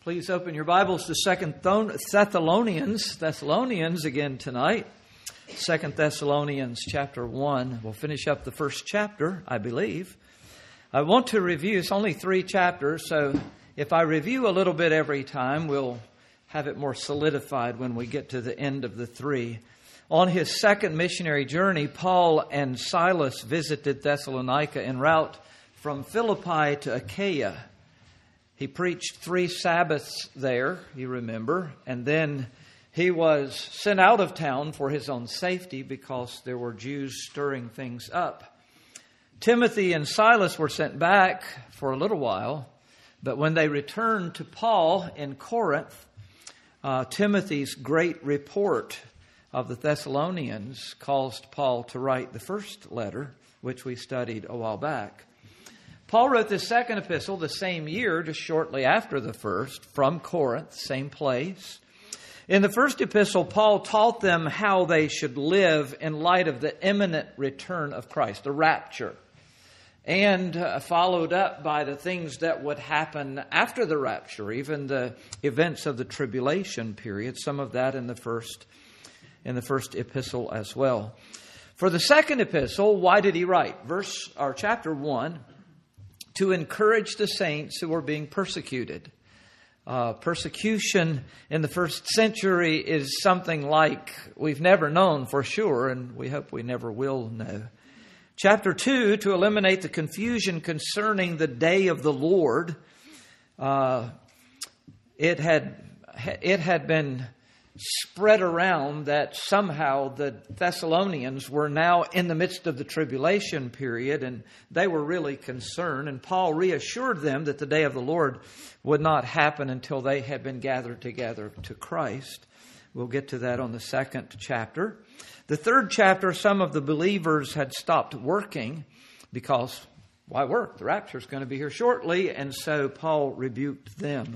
Please open your Bibles to 2 Thessalonians again tonight. 2 Thessalonians chapter 1. We'll finish up the first chapter, I believe. I want to review, it's only 3 chapters, so if I review a little bit every time, we'll have it more solidified when we get to the end of the 3. On his second missionary journey, Paul and Silas visited Thessalonica en route from Philippi to Achaia. He preached 3 Sabbaths there, you remember, and then he was sent out of town for his own safety because there were Jews stirring things up. Timothy and Silas were sent back for a little while, but when they returned to Paul in Corinth, Timothy's great report of the Thessalonians caused Paul to write the first letter, which we studied a while back. Paul wrote the second epistle the same year, just shortly after the first, from Corinth, same place. In the first epistle, Paul taught them how they should live in light of the imminent return of Christ, the rapture, and followed up by the things that would happen after the rapture, even the events of the tribulation period, some of that in the first epistle as well. For the second epistle, why did he write? Chapter 1, to encourage the saints who were being persecuted. Persecution in the first century is something like we've never known for sure, and we hope we never will know. Chapter 2, to eliminate the confusion concerning the day of the Lord. It had been spread around that somehow the Thessalonians were now in the midst of the tribulation period, and they were really concerned. And Paul reassured them that the day of the Lord would not happen until they had been gathered together to Christ. We'll get to that on the second chapter. The third chapter, some of the believers had stopped working because, why work? The rapture is going to be here shortly, and so Paul rebuked them.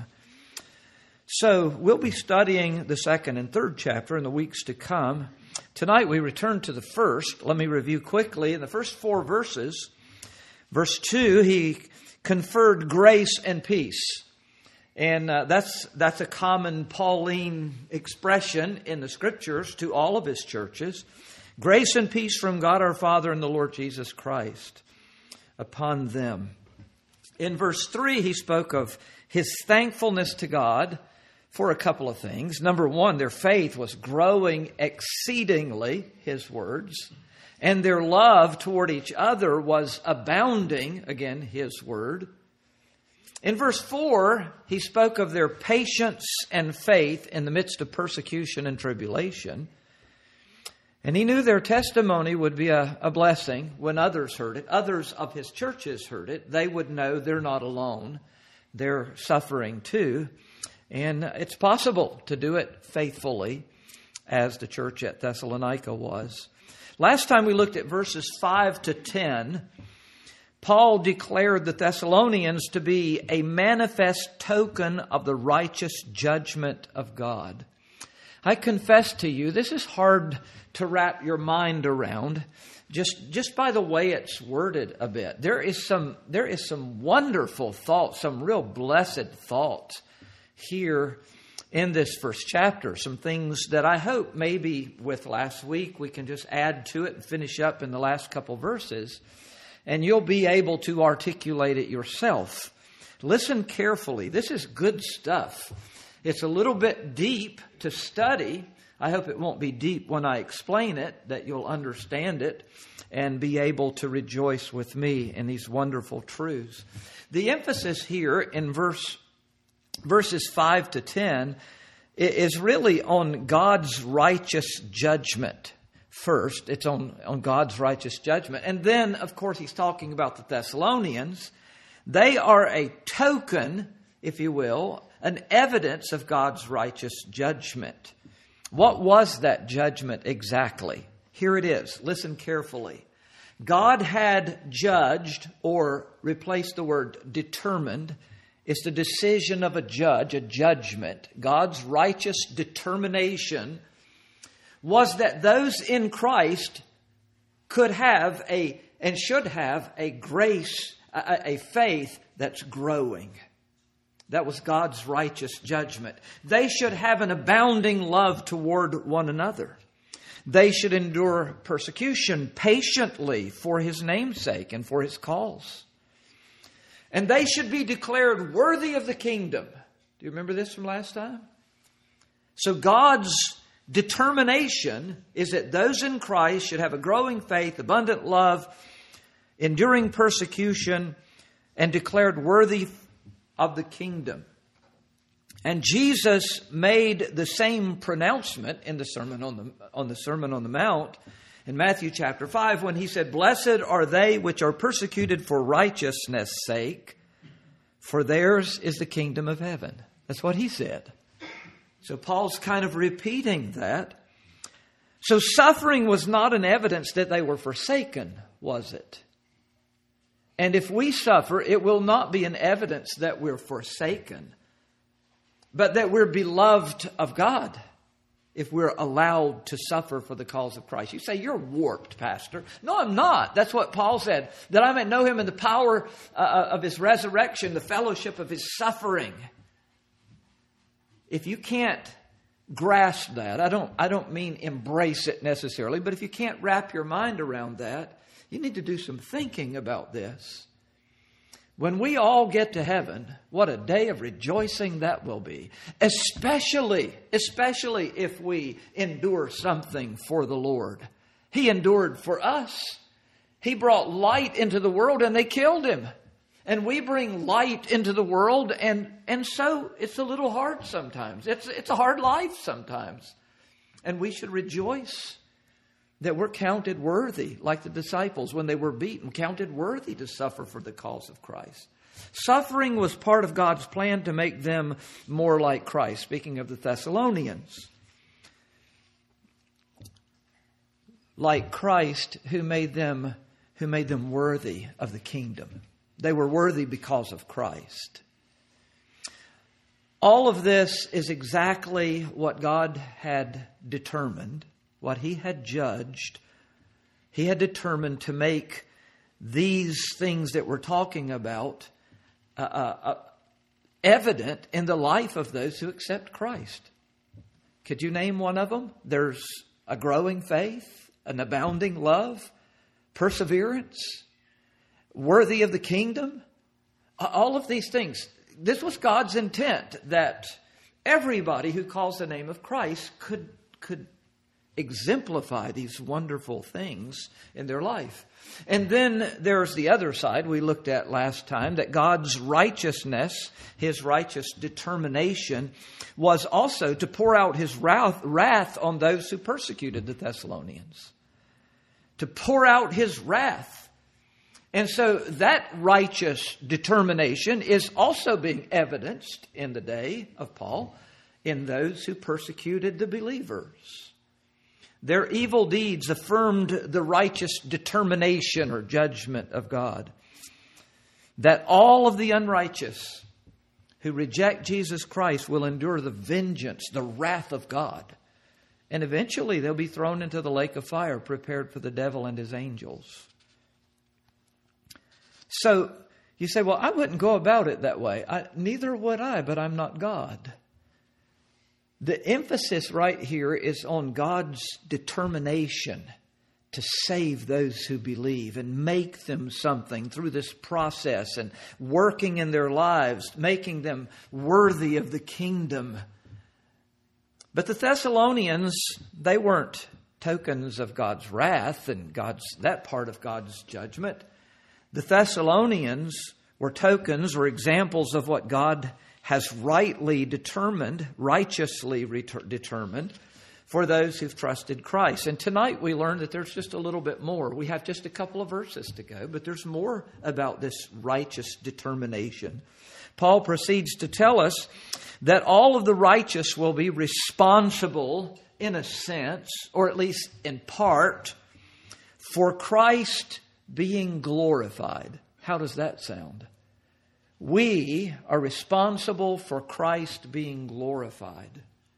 So we'll be studying the second and third chapter in the weeks to come. Tonight we return to the first. Let me review quickly. In the first 4 verses, verse 2, he conferred grace and peace. And that's a common Pauline expression in the Scriptures to all of his churches. Grace and peace from God our Father and the Lord Jesus Christ upon them. In verse 3, he spoke of his thankfulness to God for a couple of things. Number 1, their faith was growing exceedingly, his words, and their love toward each other was abounding, again, his word. In verse 4, he spoke of their patience and faith in the midst of persecution and tribulation. And he knew their testimony would be a blessing when others heard it. Others of his churches heard it. They would know they're not alone. They're suffering too. And it's possible to do it faithfully, as the church at Thessalonica was. Last time we looked at verses 5 to 10, Paul declared the Thessalonians to be a manifest token of the righteous judgment of God. I confess to you, this is hard to wrap your mind around, just by the way it's worded a bit. There is some wonderful thoughts, some real blessed thoughts here in this first chapter. Some things that I hope maybe with last week we can just add to it and finish up in the last couple verses, and you'll be able to articulate it yourself. Listen carefully. This is good stuff. It's a little bit deep to study. I hope it won't be deep when I explain it, that you'll understand it and be able to rejoice with me in these wonderful truths. The emphasis here in verses 5 to 10 is really on God's righteous judgment. First, it's on God's righteous judgment. And then, of course, he's talking about the Thessalonians. They are a token, if you will, an evidence of God's righteous judgment. What was that judgment exactly? Here it is. Listen carefully. God had judged, or replaced the word determined. It's the decision of a judge, a judgment. God's righteous determination was that those in Christ could have and should have a grace, a faith that's growing. That was God's righteous judgment. They should have an abounding love toward one another. They should endure persecution patiently for His name's sake and for His cause. And they should be declared worthy of the kingdom. Do you remember this from last time? So God's determination is that those in Christ should have a growing faith, abundant love, enduring persecution, and declared worthy of the kingdom. And Jesus made the same pronouncement in the Sermon on the Mount in Matthew chapter 5 when He said, "Blessed are they which are persecuted for righteousness' sake, for theirs is the kingdom of heaven." That's what He said. So Paul's kind of repeating that. So suffering was not an evidence that they were forsaken, was it? And if we suffer, it will not be an evidence that we're forsaken, but that we're beloved of God if we're allowed to suffer for the cause of Christ. You say, "You're warped, Pastor." No, I'm not. That's what Paul said, that I may know Him in the power of His resurrection, the fellowship of His suffering. If you can't grasp that, I don't mean embrace it necessarily, but if you can't wrap your mind around that, you need to do some thinking about this. When we all get to heaven, what a day of rejoicing that will be. Especially if we endure something for the Lord. He endured for us. He brought light into the world and they killed Him. And we bring light into the world and so it's a little hard sometimes. It's a hard life sometimes. And we should rejoice that we're counted worthy, like the disciples when they were beaten, counted worthy to suffer for the cause of Christ. Suffering was part of God's plan to make them more like Christ. Speaking of the Thessalonians, like Christ who made them worthy of the kingdom. They were worthy because of Christ. All of this is exactly what God had determined, what He had judged. He had determined to make these things that we're talking about evident in the life of those who accept Christ. Could you name one of them? There's a growing faith, an abounding love, perseverance, worthy of the kingdom. All of these things. This was God's intent, that everybody who calls the name of Christ could exemplify these wonderful things in their life. And then there's the other side we looked at last time, that God's righteousness, His righteous determination, was also to pour out His wrath on those who persecuted the Thessalonians. To pour out His wrath. And so that righteous determination is also being evidenced in the day of Paul in those who persecuted the believers. Their evil deeds affirmed the righteous determination or judgment of God. That all of the unrighteous who reject Jesus Christ will endure the vengeance, the wrath of God. And eventually they'll be thrown into the lake of fire prepared for the devil and his angels. So you say, well, I wouldn't go about it that way. Neither would I, but I'm not God. The emphasis right here is on God's determination to save those who believe and make them something through this process and working in their lives, making them worthy of the kingdom. But the Thessalonians, they weren't tokens of God's wrath and that part of God's judgment. The Thessalonians were tokens or examples of what God has rightly determined, righteously determined for those who've trusted Christ. And tonight we learned that there's just a little bit more. We have just a couple of verses to go, but there's more about this righteous determination. Paul proceeds to tell us that all of the righteous will be responsible in a sense, or at least in part, for Christ being glorified. How does that sound? We are responsible for Christ being glorified.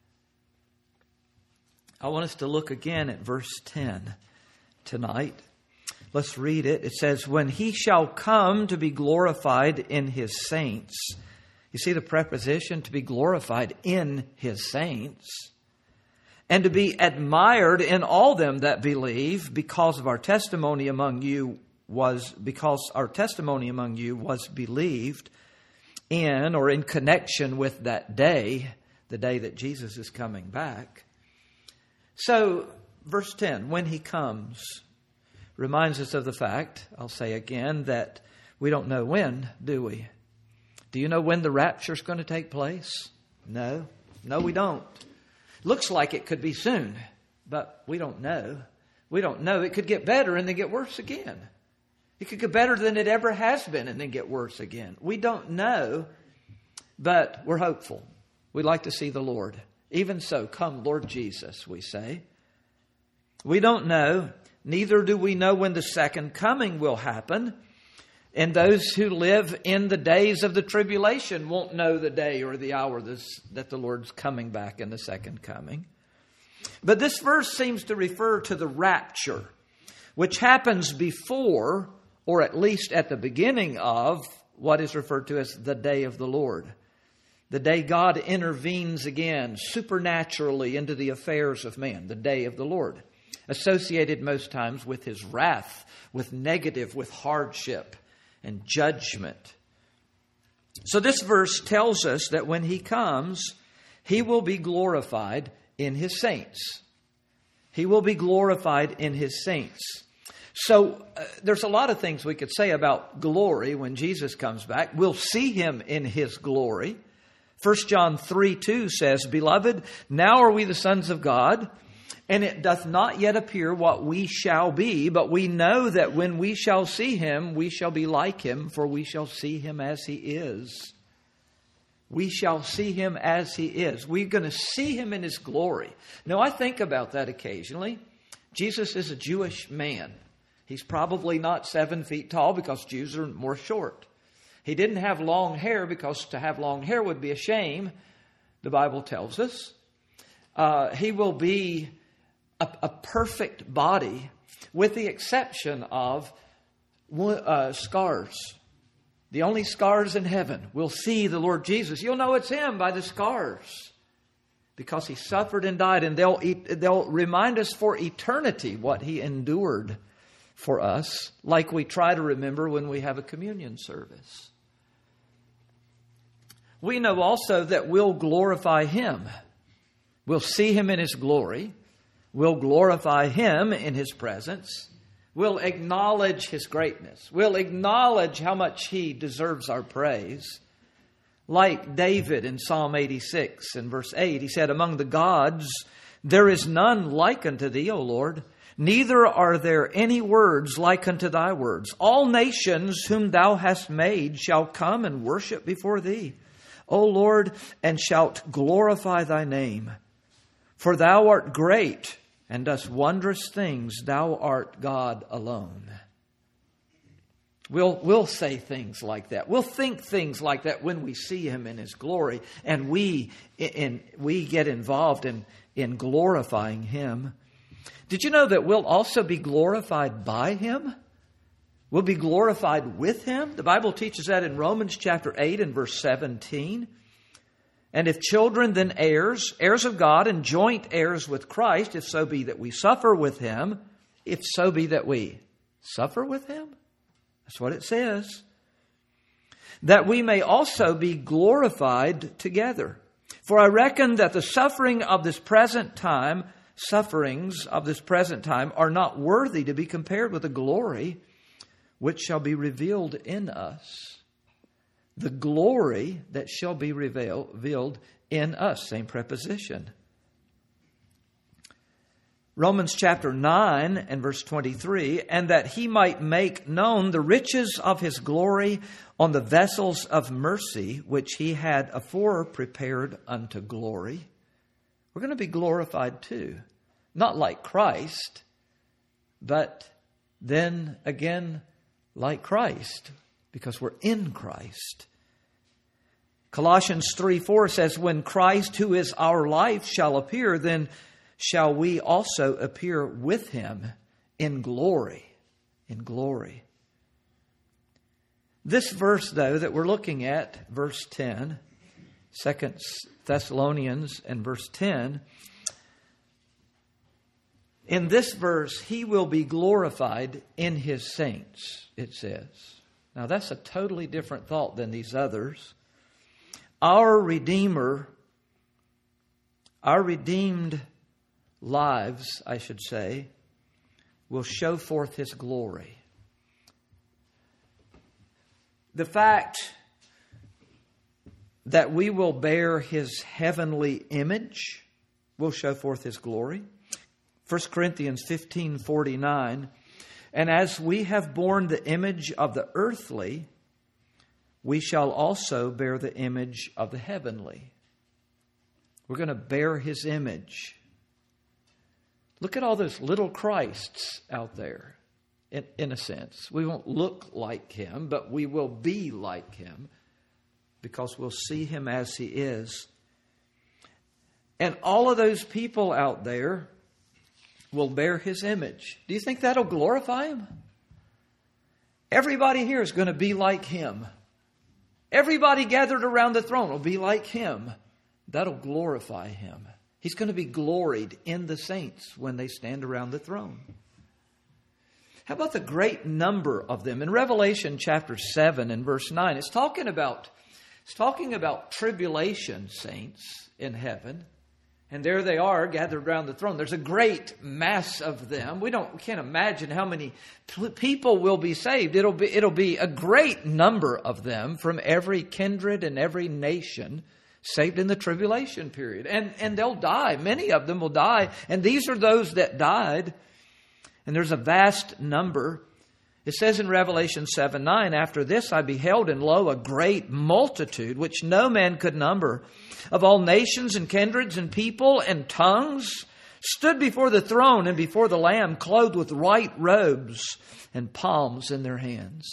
I want us to look again at verse 10 tonight. Let's read it. It says, "When He shall come to be glorified in His saints You see the preposition, to be glorified in His saints, and to be admired in all them that believe, because our testimony among you was believed in, or in connection with, that day, the day that Jesus is coming back. So, verse 10, when He comes, reminds us of the fact, I'll say again, that we don't know when, do we? Do you know when the rapture is going to take place? No. No, we don't. Looks like it could be soon, but we don't know. We don't know. It could get better and then get worse again. It could get better than it ever has been and then get worse again. We don't know, but we're hopeful. We'd like to see the Lord. Even so, come, Lord Jesus, we say. We don't know, neither do we know when the second coming will happen. And those who live in the days of the tribulation won't know the day or the hour that the Lord's coming back in the second coming. But this verse seems to refer to the rapture, which happens before, or at least at the beginning of, what is referred to as the day of the Lord. The day God intervenes again supernaturally into the affairs of man, the day of the Lord. Associated most times with His wrath, with negative, with hardship and judgment. So this verse tells us that when He comes, He will be glorified in His saints. He will be glorified in His saints. So there's a lot of things we could say about glory when Jesus comes back. We'll see Him in His glory. 1 John 3:2 says, Beloved, now are we the sons of God, and it doth not yet appear what we shall be, but we know that when we shall see Him, we shall be like Him, for we shall see Him as He is. We shall see Him as He is. We're going to see Him in His glory. Now, I think about that occasionally. Jesus is a Jewish man. He's probably not 7 feet tall because Jews are more short. He didn't have long hair because to have long hair would be a shame, the Bible tells us. He will be a perfect body with the exception of scars. The only scars in heaven. We'll see the Lord Jesus. You'll know it's Him by the scars, because He suffered and died, and they'll remind us for eternity what He endured for us, like we try to remember when we have a communion service. We know also that we'll glorify Him. We'll see Him in His glory. We'll glorify Him in His presence. We'll acknowledge His greatness. We'll acknowledge how much He deserves our praise. Like David in Psalm 86 and verse 8, he said, Among the gods there is none like unto Thee, O Lord. Neither are there any words like unto Thy words. All nations whom Thou hast made shall come and worship before Thee, O Lord, and shalt glorify Thy name. For Thou art great, and dost wondrous things. Thou art God alone. We'll say things like that. We'll think things like that when we see Him in His glory, and we get involved in glorifying Him. Did you know that we'll also be glorified by Him? We'll be glorified with Him. The Bible teaches that in Romans chapter 8 and verse 17. And if children, then heirs, heirs of God and joint heirs with Christ, if so be that we suffer with Him, if so be that we suffer with Him. That's what it says. That we may also be glorified together. For I reckon that the sufferings of this present time are not worthy to be compared with the glory which shall be revealed in us. The glory that shall be revealed in us. Same preposition. Romans chapter 9 and verse 23, and that He might make known the riches of His glory on the vessels of mercy, which He had afore prepared unto glory. We're going to be glorified too. Not like Christ, but then again like Christ, because we're in Christ. Colossians 3:4 says, when Christ, who is our life, shall appear, then shall we also appear with Him in glory. In glory. This verse, though, that we're looking at, verse 10, 2 Thessalonians and verse 10, in this verse, He will be glorified in His saints, it says. Now, that's a totally different thought than these others. Our Redeemer, our redeemed lives, I should say, will show forth His glory. The fact that we will bear His heavenly image will show forth His glory. 1 Corinthians 15:49, and as we have borne the image of the earthly, we shall also bear the image of the heavenly. We're going to bear His image. Look at all those little Christs out there, in a sense. We won't look like Him, but we will be like Him because we'll see Him as He is. And all of those people out there will bear His image. Do you think that'll glorify Him? Everybody here is going to be like Him. Everybody gathered around the throne will be like Him. That'll glorify Him. He's going to be gloried in the saints when they stand around the throne. How about the great number of them? In Revelation chapter 7 and verse 9, it's talking about tribulation saints in heaven. And there they are gathered around the throne. There's a great mass of them. We can't imagine how many people will be saved. It'll be a great number of them from every kindred and every nation saved in the tribulation period. And they'll die. Many of them will die. And these are those that died. And there's a vast number. It says in Revelation 7:9, after this I beheld, and lo, a great multitude, which no man could number, of all nations and kindreds and people and tongues, stood before the throne and before the Lamb, clothed with white robes and palms in their hands.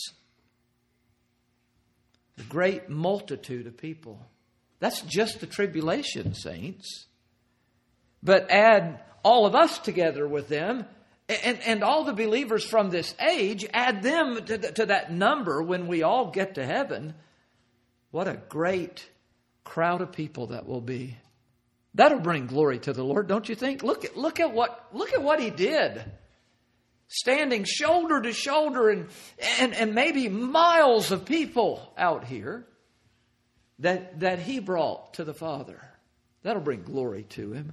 A great multitude of people. That's just the tribulation saints. But add all of us together with them, and all the believers from this age, add them to that number when we all get to heaven. What a great crowd of people that will be. That'll bring glory to the Lord, don't you think? Look at what He did. Standing shoulder to shoulder and maybe miles of people out here that He brought to the Father. That'll bring glory to Him.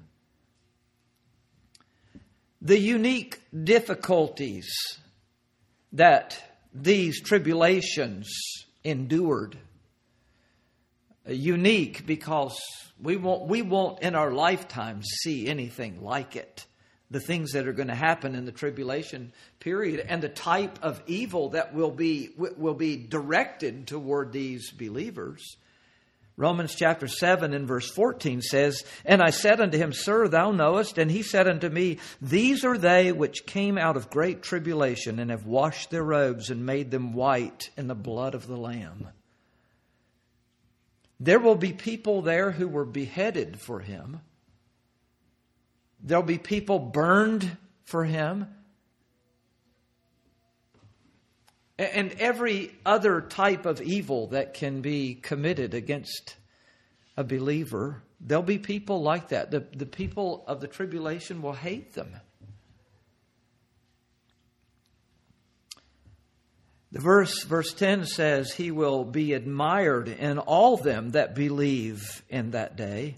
The unique difficulties that these tribulations endured. Unique because we won't in our lifetime see anything like it. The things that are going to happen in the tribulation period and the type of evil that will be directed toward these believers. Romans chapter 7 and verse 14 says, and I said unto him, Sir, thou knowest. And he said unto me, These are they which came out of great tribulation and have washed their robes and made them white in the blood of the Lamb. There will be people there who were beheaded for Him. There'll be people burned for Him. And every other type of evil that can be committed against a believer, there'll be people like that. The people of the tribulation will hate them. The verse 10 says, He will be admired in all them that believe in that day.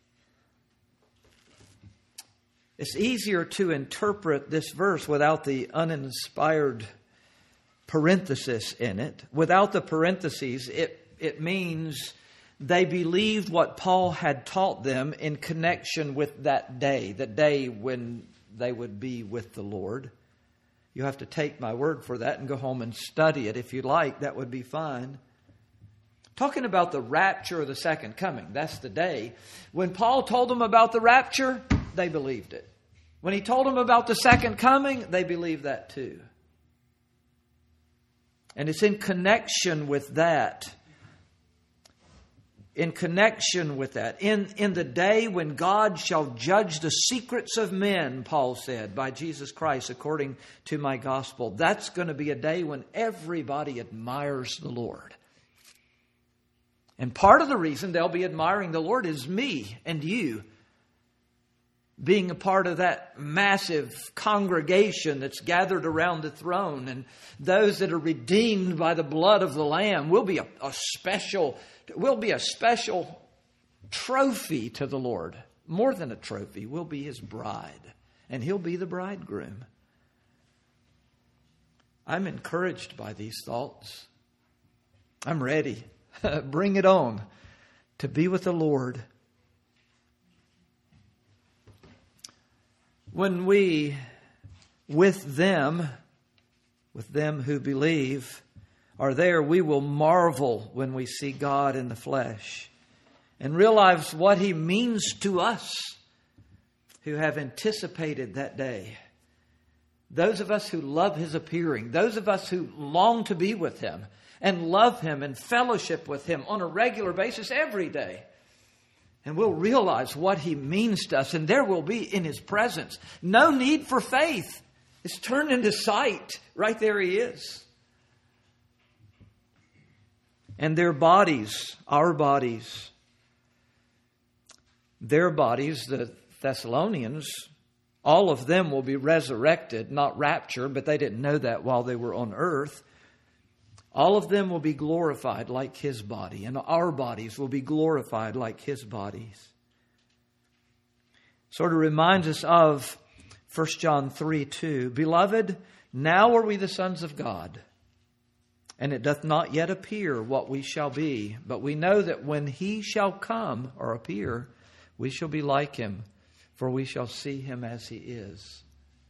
It's easier to interpret this verse without the uninspired parenthesis in it. Without the parentheses, it means they believed what Paul had taught them in connection with that day, the day when they would be with the Lord. You have to take my word for that and go home and study it if you like. That would be fine. Talking about the rapture of the second coming, that's the day. When Paul told them about the rapture, they believed it. When he told them about the second coming, they believed that too. And it's in connection with that in connection with that. In the day when God shall judge the secrets of men, Paul said, by Jesus Christ, according to my gospel. That's going to be a day when everybody admires the Lord. And part of the reason they'll be admiring the Lord is me and you being a part of that massive congregation that's gathered around the throne. And those that are redeemed by the blood of the Lamb will be a special trophy to the Lord. More than a trophy, we'll be His bride. And He'll be the bridegroom. I'm encouraged by these thoughts. I'm ready. Bring it on to be with the Lord. When we, with them who believe, are there, we will marvel when we see God in the flesh and realize what He means to us who have anticipated that day. Those of us who love His appearing, those of us who long to be with Him and love Him and fellowship with Him on a regular basis every day. And we'll realize what He means to us. And there will be in His presence no need for faith. It's turned into sight. Right there He is. And their bodies, our bodies, their bodies, the Thessalonians, all of them will be resurrected, not raptured, but they didn't know that while they were on earth. All of them will be glorified like His body, and our bodies will be glorified like His bodies. Sort of reminds us of 1 John 3:2. Beloved, now are we the sons of God, and it doth not yet appear what we shall be, but we know that when He shall come or appear, we shall be like Him, for we shall see Him as He is.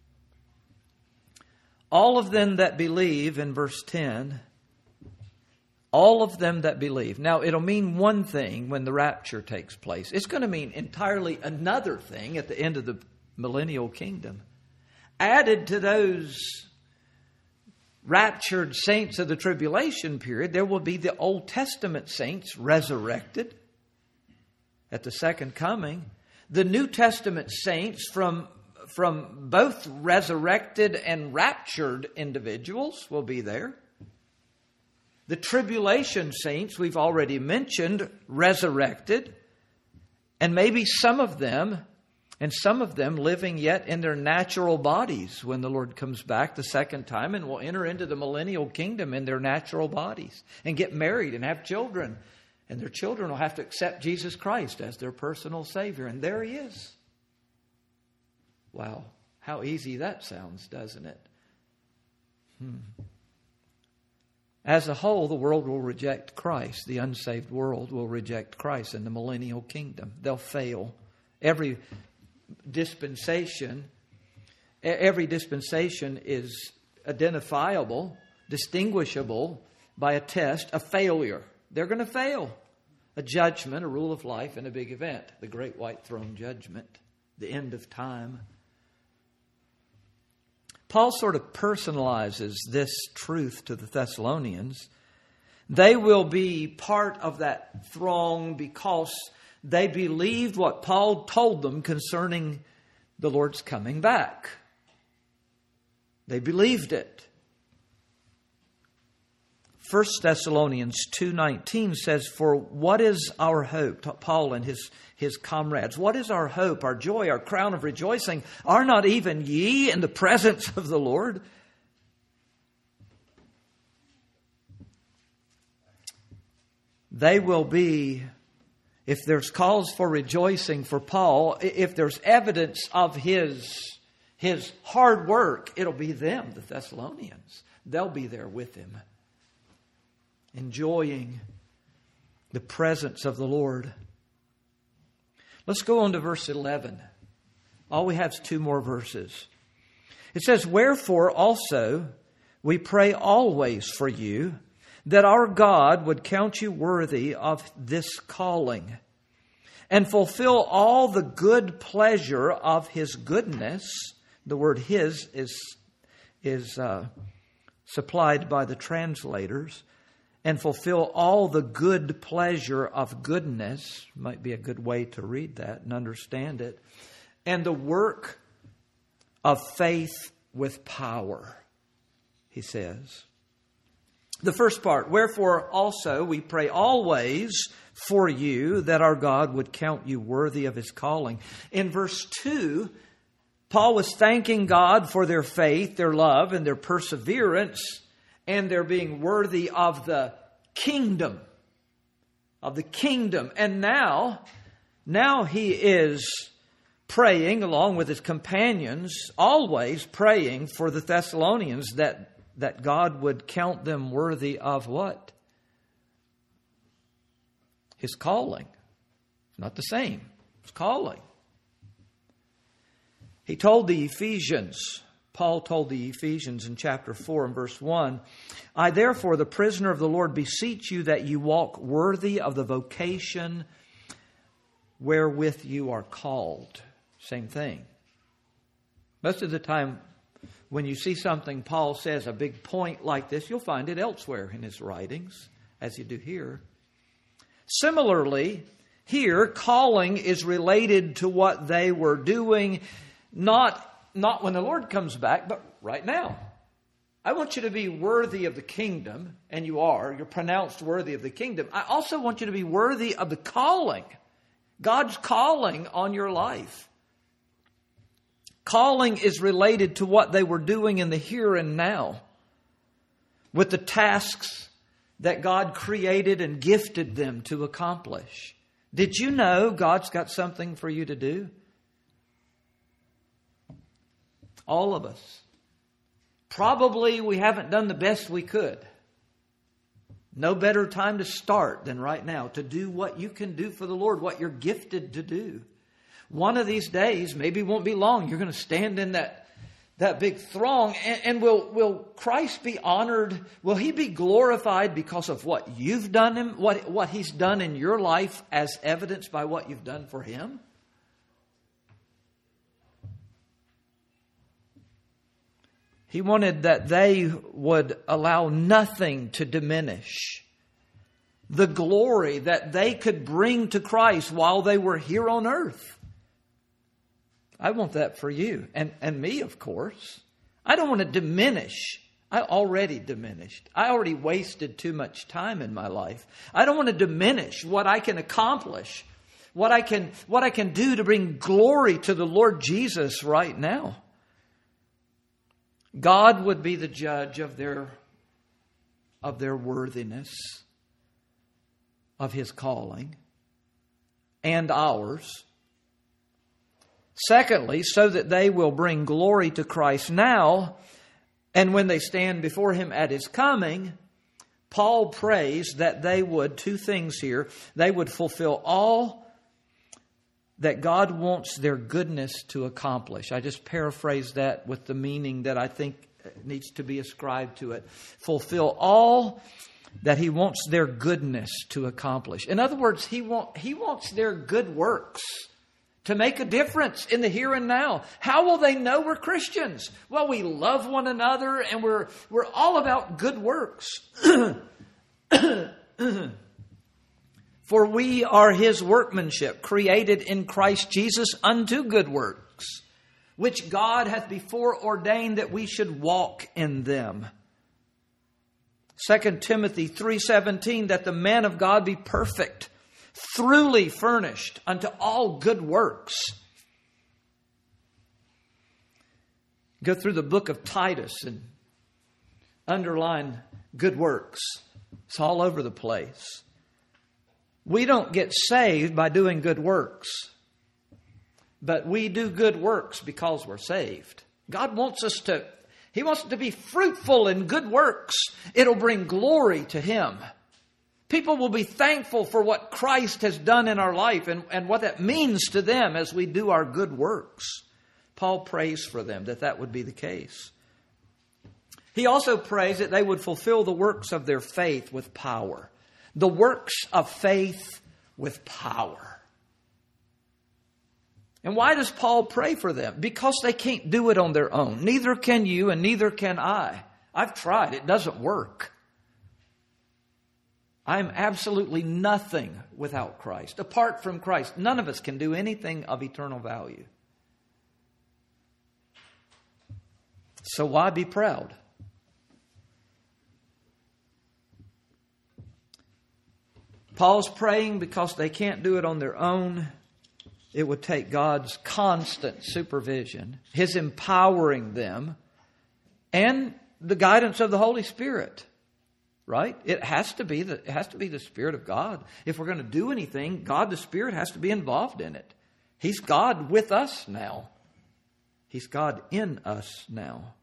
All of them that believe, in verse 10, all of them that believe. Now, it'll mean one thing when the rapture takes place. It's going to mean entirely another thing at the end of the millennial kingdom. Added to those raptured saints of the tribulation period, there will be the Old Testament saints resurrected at the second coming. The New Testament saints from both resurrected and raptured individuals will be there. The tribulation saints, we've already mentioned, resurrected. And maybe some of them living yet in their natural bodies when the Lord comes back the second time and will enter into the millennial kingdom in their natural bodies and get married and have children. And their children will have to accept Jesus Christ as their personal Savior. And there He is. Wow, how easy that sounds, doesn't it? As a whole, the world will reject Christ. The unsaved world will reject Christ in the millennial kingdom. They'll fail. Every dispensation is identifiable, distinguishable by a test, a failure. They're going to fail. A judgment, a rule of life, and a big event. The great white throne judgment. The end of time. Paul sort of personalizes this truth to the Thessalonians. They will be part of that throng because they believed what Paul told them concerning the Lord's coming back. They believed it. 1 Thessalonians 2:19 says, "For what is our hope?" Paul and his comrades. "What is our hope, our joy, our crown of rejoicing? Are not even ye in the presence of the Lord?" They will be, if there's cause for rejoicing for Paul, if there's evidence of his hard work, it'll be them, the Thessalonians. They'll be there with him, enjoying the presence of the Lord. Let's go on to verse 11. All we have is 2 more verses. It says, "Wherefore also we pray always for you, that our God would count you worthy of this calling, and fulfill all the good pleasure of His goodness." The word "His" is supplied by the translators. and fulfill all the good pleasure of goodness. Might be a good way to read that and understand it. And the work of faith with power, he says. The first part, wherefore also we pray always for you that our God would count you worthy of His calling. In verse 2, Paul was thanking God for their faith, their love, and their perseverance, and their being worthy of the kingdom. Of the kingdom. And now he is praying along with his companions, always praying for the Thessalonians that God would count them worthy of what? His calling. It's not the same. It's calling. He told the Ephesians, Paul told the Ephesians in chapter 4 and verse 1, I therefore, the prisoner of the Lord, beseech you that you walk worthy of the vocation wherewith you are called. Same thing. Most of the time, when you see something Paul says, a big point like this, you'll find it elsewhere in his writings, as you do here. Similarly, here, calling is related to what they were doing, not when the Lord comes back, but right now. I want you to be worthy of the kingdom, and you are. You're pronounced worthy of the kingdom. I also want you to be worthy of the calling, God's calling on your life. Calling is related to what they were doing in the here and now, with the tasks that God created and gifted them to accomplish. Did you know God's got something for you to do? All of us. Probably we haven't done the best we could. No better time to start than right now to do what you can do for the Lord, what you're gifted to do. One of these days, maybe it won't be long, you're going to stand in that big throng, and will Christ be honored? Will He be glorified because of what you've done, what He's done in your life as evidenced by what you've done for Him? He wanted that they would allow nothing to diminish the glory that they could bring to Christ while they were here on earth. I want that for you and me, of course. I don't want to diminish. I already diminished. I already wasted too much time in my life. I don't want to diminish what I can accomplish, what I can do to bring glory to the Lord Jesus right now. God would be the judge of their worthiness, of His calling, and ours. Secondly, so that they will bring glory to Christ now, and when they stand before Him at His coming, Paul prays that they would, two things here, they would fulfill all that God wants their goodness to accomplish. I just paraphrase that with the meaning that I think needs to be ascribed to it. Fulfill all that He wants their goodness to accomplish. In other words, He wants their good works to make a difference in the here and now. How will they know we're Christians? Well, we love one another and we're all about good works. For we are His workmanship, created in Christ Jesus unto good works, which God hath before ordained that we should walk in them. 2 Timothy 3:17, that the man of God be perfect, thoroughly furnished unto all good works. Go through the book of Titus and underline good works. It's all over the place. We don't get saved by doing good works, but we do good works because we're saved. God wants us to, He wants to be fruitful in good works. It'll bring glory to Him. People will be thankful for what Christ has done in our life and what that means to them as we do our good works. Paul prays for them that would be the case. He also prays that they would fulfill the works of their faith with power. The works of faith with power. And why does Paul pray for them? Because they can't do it on their own. Neither can you and neither can I. I've tried. It doesn't work. I'm absolutely nothing without Christ. Apart from Christ, none of us can do anything of eternal value. So why be proud? Paul's praying because they can't do it on their own. It would take God's constant supervision, His empowering them, and the guidance of the Holy Spirit. Right? It has to be the Spirit of God. If we're going to do anything, God the Spirit has to be involved in it. He's God with us now. He's God in us now.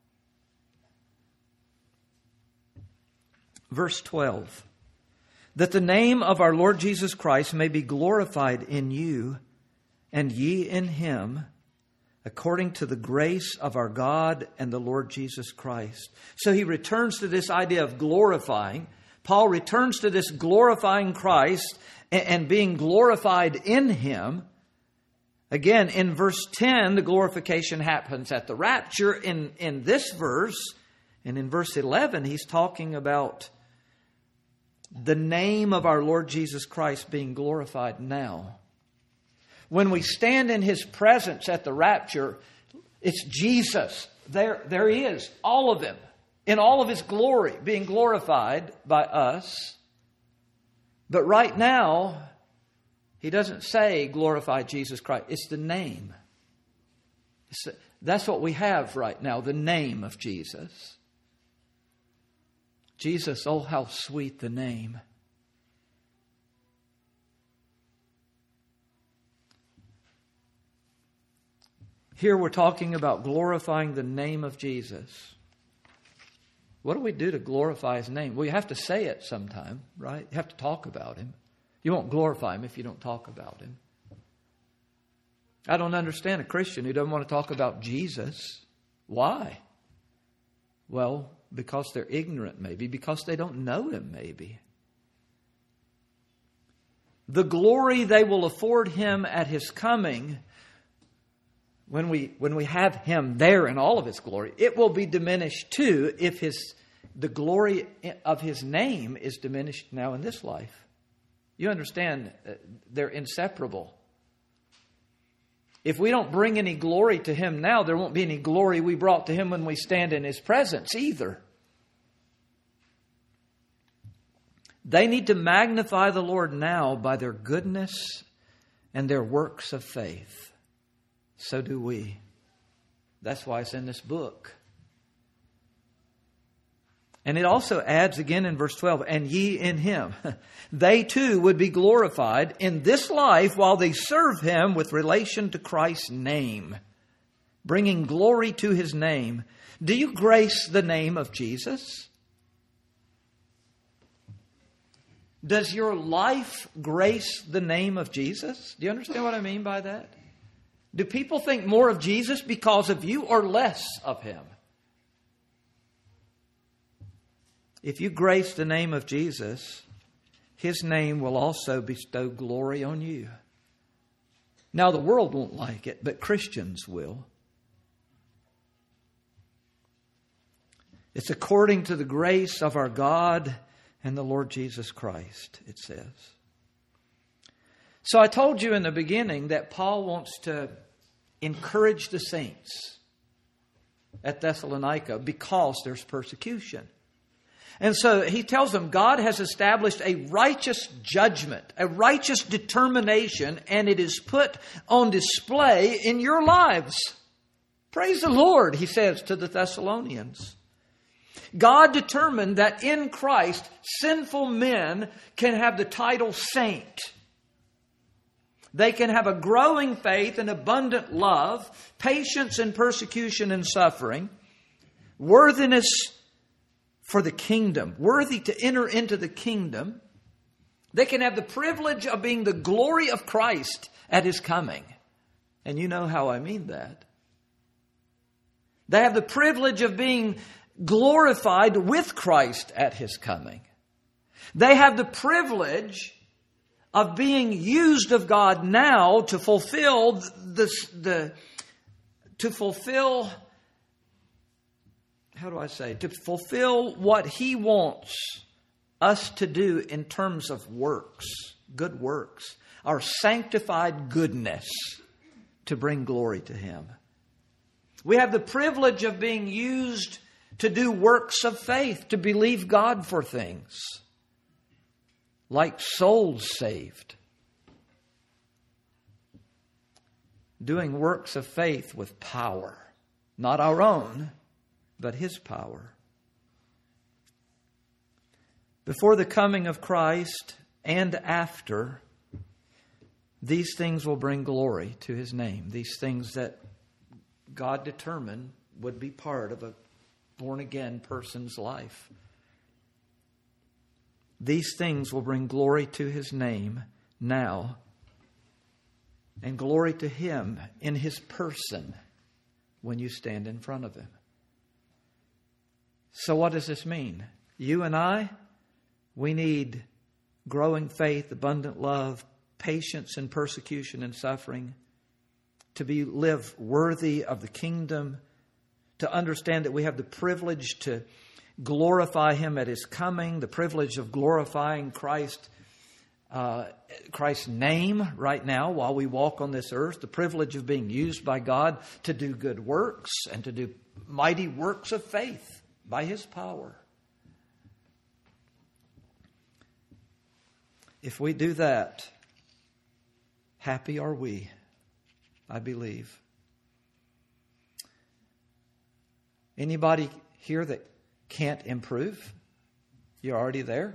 Verse 12. That the name of our Lord Jesus Christ may be glorified in you, and ye in Him, according to the grace of our God and the Lord Jesus Christ. So he returns to this idea of glorifying. Paul returns to this glorifying Christ and being glorified in Him. Again, in verse 10, the glorification happens at the rapture. In this verse, and in verse 11, he's talking about the name of our Lord Jesus Christ being glorified now. When we stand in His presence at the rapture, it's Jesus. There He is, all of Him, in all of His glory, being glorified by us. But right now, He doesn't say glorify Jesus Christ. It's the name. That's what we have right now, the name of Jesus. Jesus, oh how sweet the name. Here we're talking about glorifying the name of Jesus. What do we do to glorify His name? Well, you have to say it sometime, right? You have to talk about Him. You won't glorify Him if you don't talk about Him. I don't understand a Christian who doesn't want to talk about Jesus. Why? Well, because they're ignorant maybe, because they don't know Him maybe. The glory they will afford Him at His coming, when we have Him there in all of His glory, it will be diminished too if the glory of His name is diminished now in this life. You understand, they're inseparable. If we don't bring any glory to Him now, there won't be any glory we brought to Him when we stand in His presence either. They need to magnify the Lord now by their goodness and their works of faith. So do we. That's why it's in this book. And it also adds again in verse 12, and ye in Him. They too would be glorified in this life while they serve Him with relation to Christ's name, bringing glory to His name. Do you grace the name of Jesus? Does your life grace the name of Jesus? Do you understand what I mean by that? Do people think more of Jesus because of you or less of Him? If you grace the name of Jesus, His name will also bestow glory on you. Now, the world won't like it, but Christians will. It's according to the grace of our God and the Lord Jesus Christ, it says. So I told you in the beginning that Paul wants to encourage the saints at Thessalonica because there's persecution. And so he tells them God has established a righteous judgment, a righteous determination, and it is put on display in your lives. Praise the Lord, he says to the Thessalonians. God determined that in Christ, sinful men can have the title saint. They can have a growing faith and abundant love, patience in persecution and suffering, worthiness for the kingdom, worthy to enter into the kingdom. They can have the privilege of being the glory of Christ at His coming. And you know how I mean that. They have the privilege of being glorified with Christ at His coming. They have the privilege of being used of God now to fulfill to fulfill what He wants us to do in terms of works, good works, our sanctified goodness to bring glory to Him. We have the privilege of being used to do works of faith, to believe God for things, like souls saved. Doing works of faith with power, not our own, but His power. Before the coming of Christ and after, these things will bring glory to His name. These things that God determined would be part of a born-again person's life. These things will bring glory to His name now, and glory to Him in His person when you stand in front of Him. So what does this mean? You and I, we need growing faith, abundant love, patience in persecution and suffering, to live worthy of the kingdom, to understand that we have the privilege to glorify Him at His coming, the privilege of glorifying Christ's name right now while we walk on this earth, the privilege of being used by God to do good works and to do mighty works of faith by His power. If we do that, happy are we, I believe. Anybody here that can't improve? You're already there?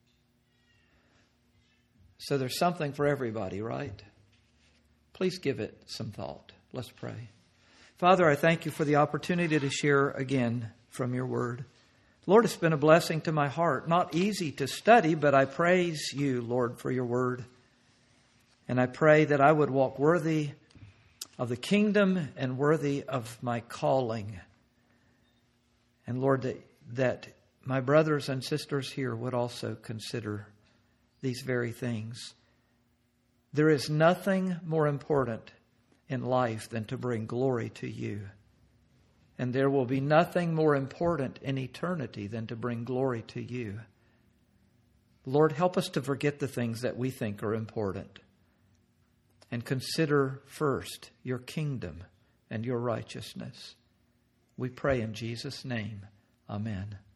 So there's something for everybody, right? Please give it some thought. Let's pray. Father, I thank You for the opportunity to share again from Your Word. Lord, it's been a blessing to my heart. Not easy to study, but I praise You, Lord, for Your Word. And I pray that I would walk worthy of the kingdom and worthy of my calling. And Lord, that my brothers and sisters here would also consider these very things. There is nothing more important in life than to bring glory to You. And there will be nothing more important in eternity than to bring glory to You. Lord, help us to forget the things that we think are important and consider first Your kingdom and Your righteousness. We pray in Jesus' name. Amen.